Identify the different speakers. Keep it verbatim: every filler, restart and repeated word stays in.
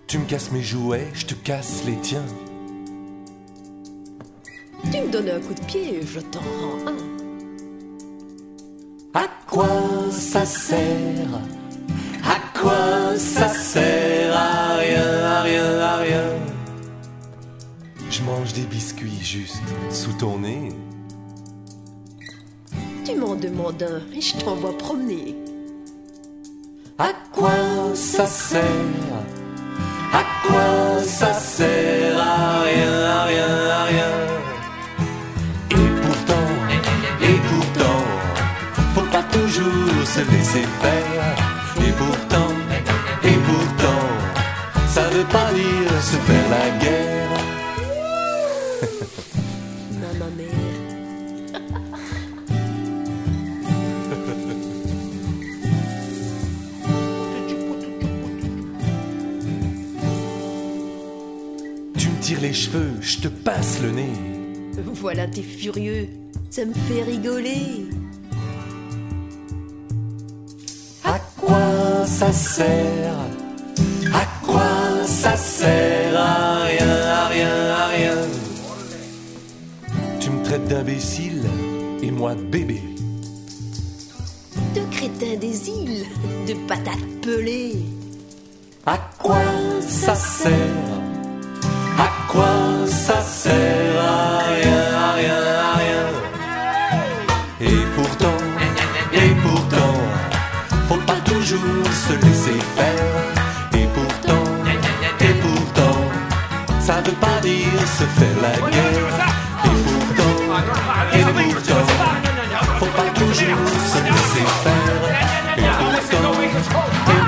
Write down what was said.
Speaker 1: Tu me casses mes jouets, je te casse les tiens.
Speaker 2: Tu me donnes un coup de pied, je t'en rends un.
Speaker 1: À quoi ça sert? À quoi ça sert? À rien, à rien, à rien. Je mange des biscuits juste sous ton nez.
Speaker 2: Tu m'en demandes un et je t'envoie promener.
Speaker 1: À quoi ça sert? À quoi ça sert? À rien, à rien, à rien. Et pourtant, et pourtant, faut pas toujours se laisser faire. Et pourtant, et pourtant, ça veut pas dire se faire la guerre.
Speaker 2: Maman mère.
Speaker 1: Tu me tires les cheveux, je te passe le nez.
Speaker 2: Voilà, t'es furieux, ça me fait rigoler.
Speaker 1: À quoi ça sert? À quoi ça sert? À rien, à rien, à rien. Tu me traites d'imbécile et moi de bébé.
Speaker 2: De crétin des îles, de patates pelées.
Speaker 1: À quoi ça sert? À quoi ça sert? À rien, à rien, à rien. Et pourtant, et pourtant, faut pas toujours se laisser faire. Et pourtant, et pourtant, ça veut pas dire se faire la guerre. Et pourtant, et pourtant, faut pas toujours se laisser faire. Et pourtant, et